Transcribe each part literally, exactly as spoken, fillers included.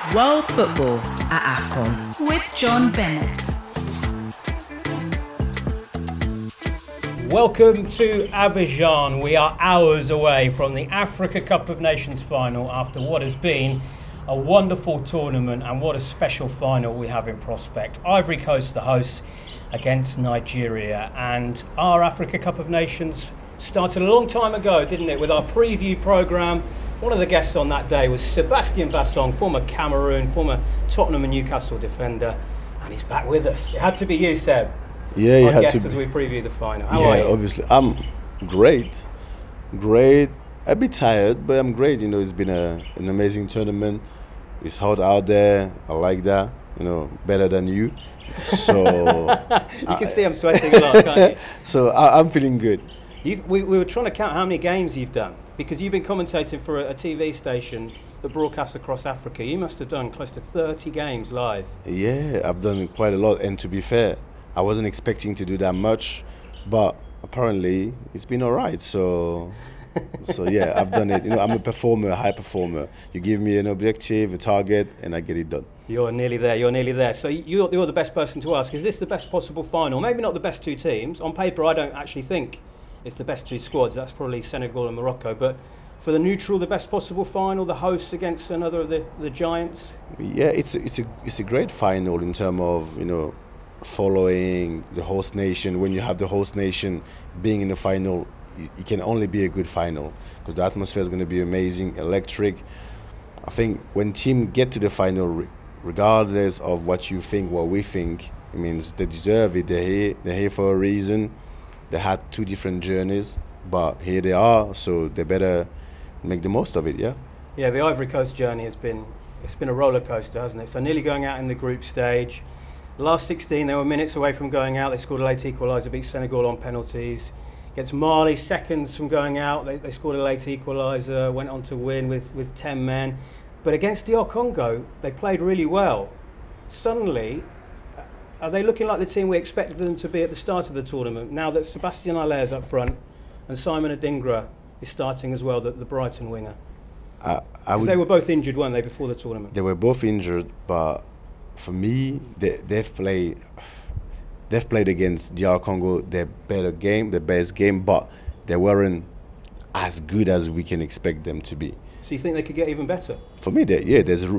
World Football at AFCON with John Bennett. Welcome to Abidjan. We are hours away from the Africa Cup of Nations final after what has been a wonderful tournament, and what a special final we have in prospect. Ivory Coast, the hosts, against Nigeria. And our Africa Cup of Nations started a long time ago, didn't it, with our preview programme. One of the guests on that day was Sebastian Bassong, former Cameroon, former Tottenham and Newcastle defender, and he's back with us. It had to be you, Seb. Yeah, you our had guest to as we preview the final. How yeah, are you? Obviously. I'm great. Great. A bit tired, but I'm great. You know, it's been a, an amazing tournament. It's hot out there. I like that. You know, better than you. So you can I, see I'm sweating a lot, can't you? So I, I'm feeling good. You've, we, we were trying to count how many games you've done, because you've been commentating for a, a T V station that broadcasts across Africa. You must have done close to thirty games live. Yeah, I've done quite a lot. And to be fair, I wasn't expecting to do that much, but apparently it's been all right. So, so yeah, I've done it. You know, I'm a performer, a high performer. You give me an objective, a target, and I get it done. You're nearly there, you're nearly there. So you're, you're the best person to ask. Is this the best possible final? Maybe not the best two teams. On paper, I don't actually think it's the best two squads. That's probably Senegal and Morocco. But for the neutral, the best possible final, the hosts against another of the, the giants? Yeah, it's a, it's a it's a great final in terms of, you know, following the host nation. When you have the host nation being in the final, it can only be a good final, because the atmosphere is going to be amazing, electric. I think when teams get to the final, regardless of what you think, what we think, it means they deserve it. They're here, they're here for a reason. They had two different journeys, but here they are, so they better make the most of it, yeah? Yeah, the Ivory Coast journey has been, it's been a roller coaster, hasn't it? So nearly going out in the group stage. The last sixteen, they were minutes away from going out. They scored a late equaliser, beat Senegal on penalties. Against Mali, seconds from going out. They, they scored a late equaliser, went on to win with, with ten men. But against D R Congo, they played really well. Suddenly, are they looking like the team we expected them to be at the start of the tournament, now that Sebastian Haller is up front and Simon Adingra is starting as well, the, the Brighton winger? I, I Because they were both injured, weren't they, before the tournament? They were both injured, but for me, they, they've played they've played against D R Congo their better game, their best game, but they weren't as good as we can expect them to be. So you think they could get even better? For me, they, yeah, there's a,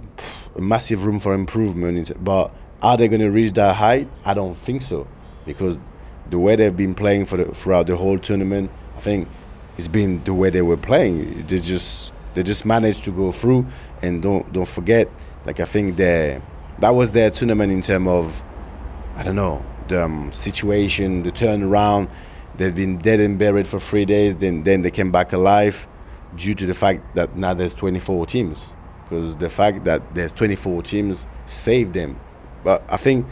a massive room for improvement, but are they going to reach that height? I don't think so, because the way they've been playing for the, throughout the whole tournament, I think it's been the way they were playing. They just they just managed to go through, and don't don't forget, like I think they that was their tournament in terms of, I don't know, the um, situation, the turnaround. They've been dead and buried for three days, then then they came back alive, due to the fact that now there's twenty-four teams, because the fact that there's twenty-four teams saved them. But I think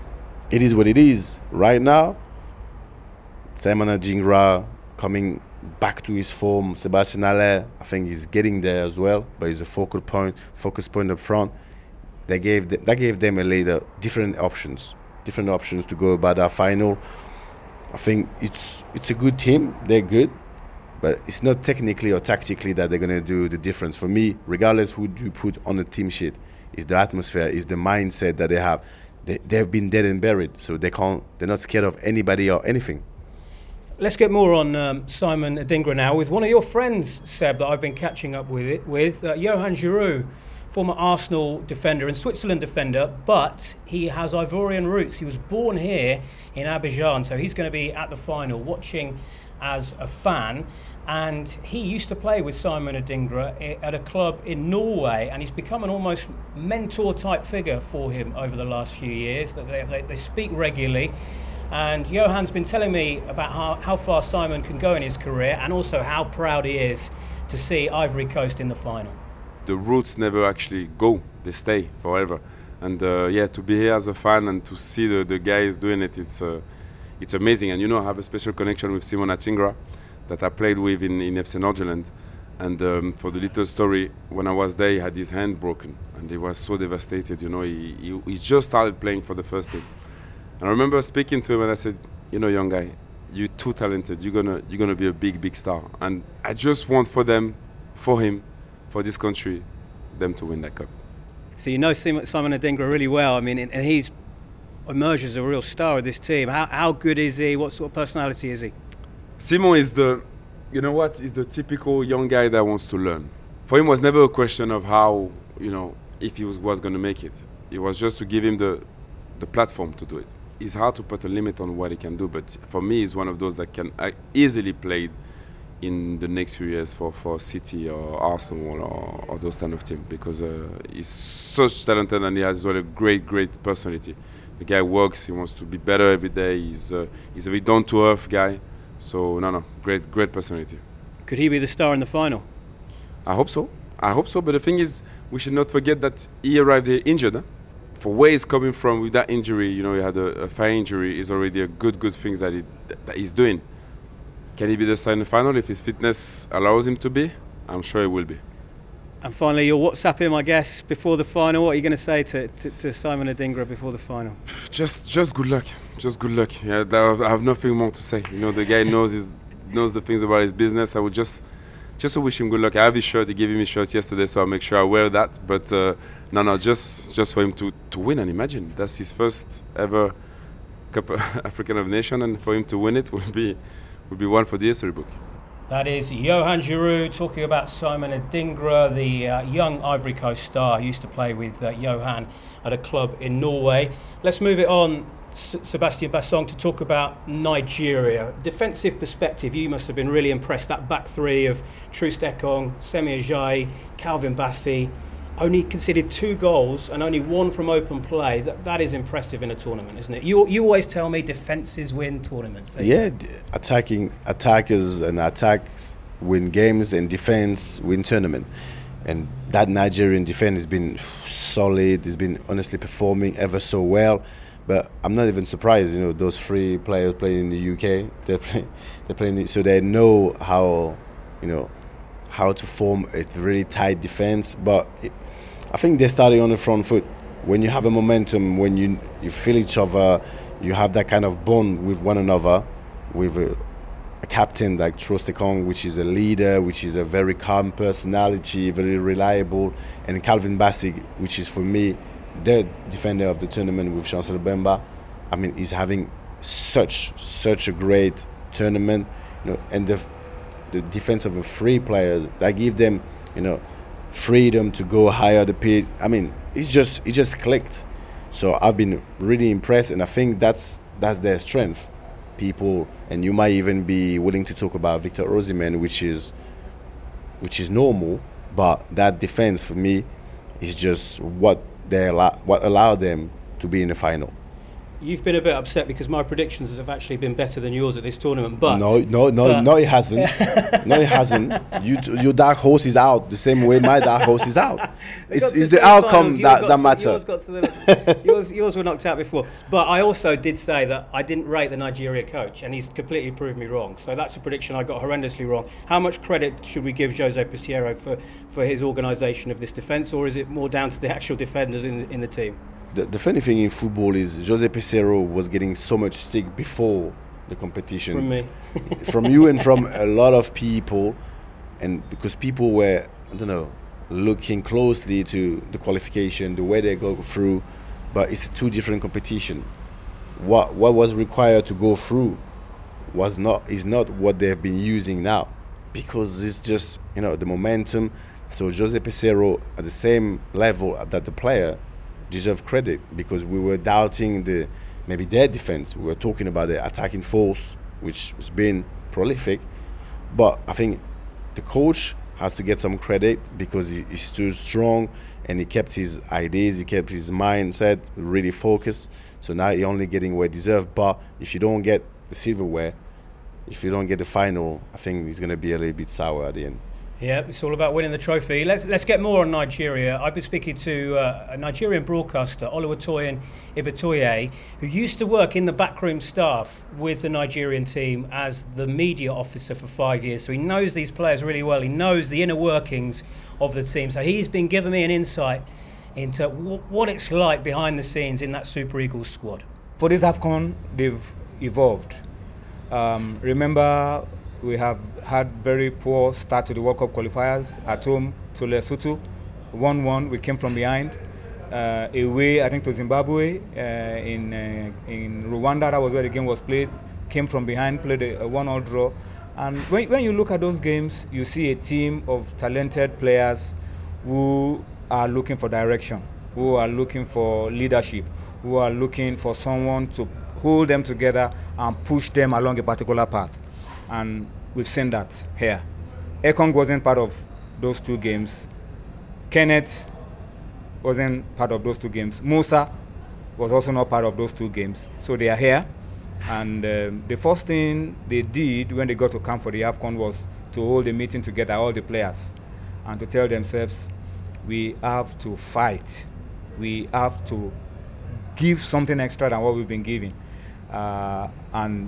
it is what it is right now. Simon Adingra coming back to his form. Sebastian Haller, I think he's getting there as well, but he's a focal point, focus point up front. They gave the, that gave them a later different options, different options to go about that final. I think it's it's a good team. They're good, but it's not technically or tactically that they're going to do the difference. For me, regardless who you put on the team sheet, is the atmosphere, is the mindset that they have. They, they've been dead and buried, so they can't. They're not scared of anybody or anything. Let's get more on um, Simon Adingra now with one of your friends, Seb, that I've been catching up with it with uh, Johan Giroud, former Arsenal defender and Switzerland defender, but he has Ivorian roots. He was born here in Abidjan, so he's going to be at the final watching as a fan. And he used to play with Simon Adingra at a club in Norway, and he's become an almost mentor-type figure for him over the last few years. That they, they, they speak regularly. And Johan's been telling me about how, how far Simon can go in his career, and also how proud he is to see Ivory Coast in the final. The roots never actually go, they stay forever. And uh, yeah, to be here as a fan and to see the, the guys doing it, it's uh, it's amazing. And you know, I have a special connection with Simon Adingra that I played with in, in F C Nordjylland. And um, for the little story, when I was there, he had his hand broken and he was so devastated. You know, he, he, he just started playing for the first team. And I remember speaking to him and I said, you know, young guy, you're too talented. You're gonna you're gonna be a big, big star. And I just want for them, for him, for this country, them to win that cup. So you know Simon Adingra really well. I mean, and he's emerged as a real star of this team. How how good is he? What sort of personality is he? Simon is the, you know what, is the typical young guy that wants to learn. For him, it was never a question of how, you know, if he was, was going to make it. It was just to give him the the platform to do it. It's hard to put a limit on what he can do, but for me, he's one of those that can uh, easily play in the next few years for, for City or Arsenal or, or those kind of teams, because uh, he's such talented and he has well a great, great personality. The guy works, he wants to be better every day, he's, uh, he's a very down-to-earth guy. So, no, no, great, great personality. Could he be the star in the final? I hope so. I hope so, but the thing is, we should not forget that he arrived here injured. Huh? For where he's coming from with that injury, you know, he had a, a thigh injury, is already a good, good thing that, he, that he's doing. Can he be the star in the final if his fitness allows him to be? I'm sure he will be. And finally, you'll WhatsApp him, I guess, before the final. What are you going to say to, to, to Simon Adingra before the final? Just, just good luck. Just good luck. Yeah, I have nothing more to say. You know, the guy knows his, knows the things about his business. I would just, just wish him good luck. I have his shirt. He gave me his shirt yesterday, so I'll make sure I wear that. But uh, no, no, just, just for him to, to win. And imagine that's his first ever Cup African of Nations, and for him to win it would be, would be one for the history book. That is Johan Giroud talking about Simon Adingra, the uh, young Ivory Coast star who used to play with uh, Johan at a club in Norway. Let's move it on, S- Sebastian Bassong, to talk about Nigeria. Defensive perspective, you must have been really impressed. That back three of Truce Ekong, Semi Ajayi, Calvin Bassey, only conceded two goals and only one from open play. That that is impressive in a tournament, isn't it? You you always tell me defences win tournaments. Yeah, d- attacking attackers and attacks win games, and defense win tournament. And that Nigerian defense has been solid. It's been honestly performing ever so well. But I'm not even surprised. You know, those three players playing in the U K. They're playing. They're playing. So they know how, you know, how to form a really tight defense. But it, I think they're starting on the front foot. When you have a momentum, when you you feel each other, you have that kind of bond with one another, with a, a captain like Truce Ekong, which is a leader, which is a very calm personality, very reliable, and Calvin Bassey, which is for me the defender of the tournament with Chancellor Bemba. I mean, he's having such such a great tournament, you know, and the the defense of a free player that give them, you know, freedom to go higher the pitch. I mean, it's just it just clicked. So I've been really impressed, and I think that's that's their strength. People, and you might even be willing to talk about Victor Osimhen, which is which is normal, but that defense for me is just what they allow, what allowed them to be in the final. You've been a bit upset because my predictions have actually been better than yours at this tournament, but no, no, no, but no, it hasn't. No, it hasn't. You, your dark horse is out the same way my dark horse is out. It's, it's the outcome that that matters. Yours, got to the, yours, yours were knocked out before. But I also did say that I didn't rate the Nigeria coach, and he's completely proved me wrong. So that's a prediction I got horrendously wrong. How much credit should we give Jose Peseiro for, for his organisation of this defence, or is it more down to the actual defenders in in the team? The, the funny thing in football is Jose Peseiro was getting so much stick before the competition. From me. From you and from a lot of people, and because people were, I don't know, looking closely to the qualification, the way they go through, but it's a two different competition. What what was required to go through was not is not what they've been using now, because it's just, you know, the momentum. So Jose Peseiro at the same level that the player deserve credit, because we were doubting the maybe their defense. We were talking about the attacking force, which has been prolific, but I think the coach has to get some credit because he, he's too strong and he kept his ideas, he kept his mindset really focused. So now he's only getting what he deserves. But if you don't get the silverware, if you don't get the final, I think it's going to be a little bit sour at the end. Yeah, it's all about winning the trophy. Let's let's get more on Nigeria. I've been speaking to uh, a Nigerian broadcaster, Oluwatoyin Ibitoye, who used to work in the backroom staff with the Nigerian team as the media officer for five years. So he knows these players really well. He knows the inner workings of the team. So he's been giving me an insight into w- what it's like behind the scenes in that Super Eagles squad. For this AFCON, they've evolved. Um, remember, we have had very poor start to the World Cup qualifiers at home to Lesotho, one one. We came from behind. uh, away, I think, to Zimbabwe uh, in uh, in Rwanda. That was where the game was played. Came from behind, played a, a one-all draw. And when, when you look at those games, you see a team of talented players who are looking for direction, who are looking for leadership, who are looking for someone to hold them together and push them along a particular path. And we've seen that here. Ekong wasn't part of those two games. Kenneth wasn't part of those two games. Musa was also not part of those two games. So they are here. And um, the first thing they did when they got to camp for the AFCON was to hold a meeting together, all the players, and to tell themselves, we have to fight. We have to give something extra than what we've been giving. Uh, and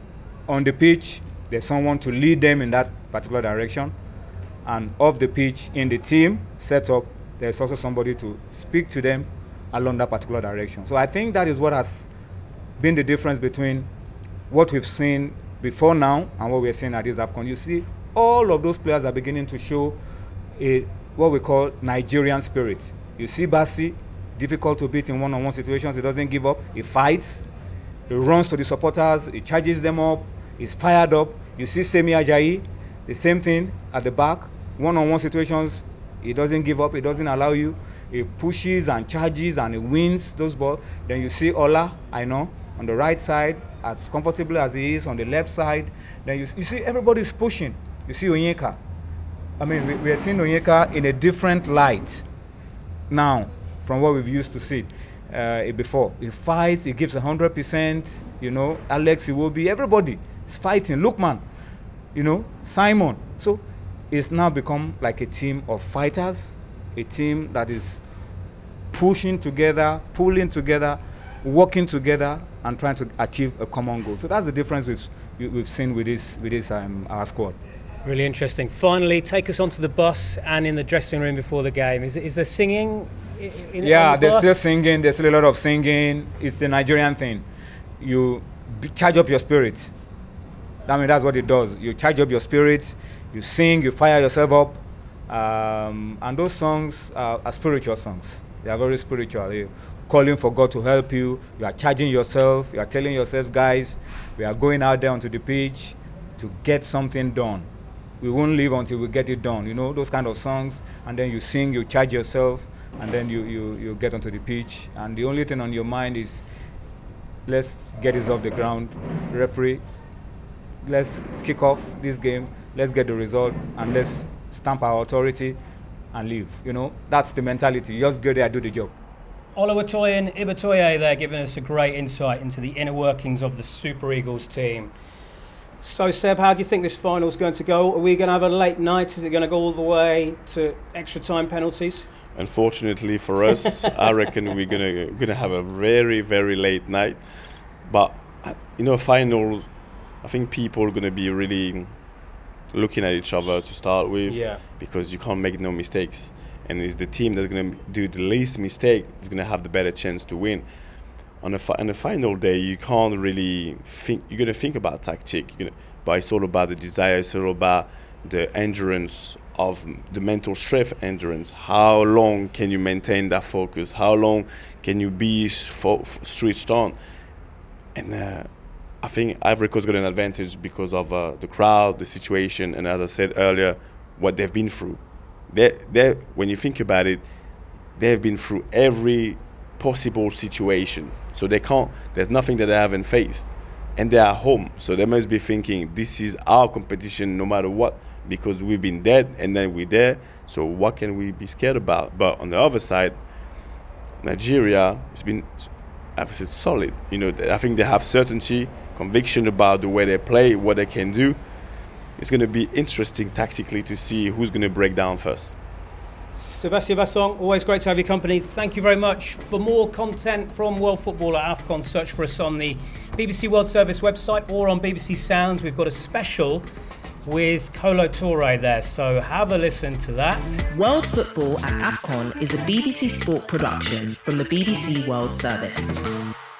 on the pitch, there's someone to lead them in that particular direction. And off the pitch, in the team setup, there's also somebody to speak to them along that particular direction. So I think that is what has been the difference between what we've seen before now and what we're seeing at this AFCON. You see, all of those players are beginning to show a what we call Nigerian spirit. You see Bassi, difficult to beat in one-on-one situations. He doesn't give up. He fights. He runs to the supporters. He charges them up. He's fired up. You see Semi Ajayi, the same thing at the back. One-on-one situations, he doesn't give up. He doesn't allow you. He pushes and charges and he wins those balls. Then you see Ola, I know, on the right side, as comfortable as he is on the left side. Then you, you see everybody's pushing. You see Onyeka. I mean, we, we are seeing Onyeka in a different light now from what we've used to see uh, before. He fights, he gives one hundred percent, you know, Alex Iwobi, everybody is fighting. Lookman, you know, Simon. So it's now become like a team of fighters, a team that is pushing together, pulling together, working together, and trying to achieve a common goal. So that's the difference we've, we've seen with this, with this um, our squad. Really interesting. Finally, take us onto the bus and in the dressing room before the game. Is, is there singing in, yeah, on the there's bus? still singing. There's still a lot of singing. It's the Nigerian thing. You b- charge up your spirit. I mean, that's what it does. You charge up your spirit. You sing. You fire yourself up. Um, and those songs are, are spiritual songs. They are very spiritual. You're calling for God to help you. You are charging yourself. You are telling yourself, guys, we are going out there onto the pitch to get something done. We won't leave until we get it done. You know, those kind of songs. And then you sing, you charge yourself, and then you, you, you get onto the pitch. And the only thing on your mind is, let's get this off the ground. Referee, let's kick off this game. Let's get the result, and let's stamp our authority and leave. You know, that's the mentality. You just go there and do the job. Oluwatoyin Ibitoye there giving us a great insight into the inner workings of the Super Eagles team. So, Seb, how do you think this final is going to go? Are we going to have a late night? Is it going to go all the way to extra time penalties? Unfortunately for us, I reckon we're going to going to have a very, very late night. But, you know, final, I think people are going to be really looking at each other to start with, yeah. because you can't make no mistakes. And it's the team that's going to do the least mistake that's going to have the better chance to win. On a fi- on the final day, you can't really think. You're gonna think about tactic, you know, but it's all about the desire. It's all about the endurance of the mental strength. Endurance. How long can you maintain that focus? How long can you be fo- switched on? And uh, I think Ivory Coast got an advantage because of uh, the crowd, the situation, and as I said earlier, what they've been through. They, they, when you think about it, they've been through every possible situation. So they can't, there's nothing that they haven't faced. And they are home. So they must be thinking, this is our competition no matter what, because we've been dead and then we're there. So what can we be scared about? But on the other side, Nigeria has been, I've said, solid. You know, I think they have certainty, conviction about the way they play, what they can do. It's going to be interesting tactically to see who's going to break down first. Sebastien Vasson, always great to have your company. Thank you very much. For more content from World Football at AFCON, search for us on the B B C World Service website or on B B C Sounds. We've got a special with Kolo Toure there, so have a listen to that. World Football at AFCON is a B B C Sport production from the B B C World Service.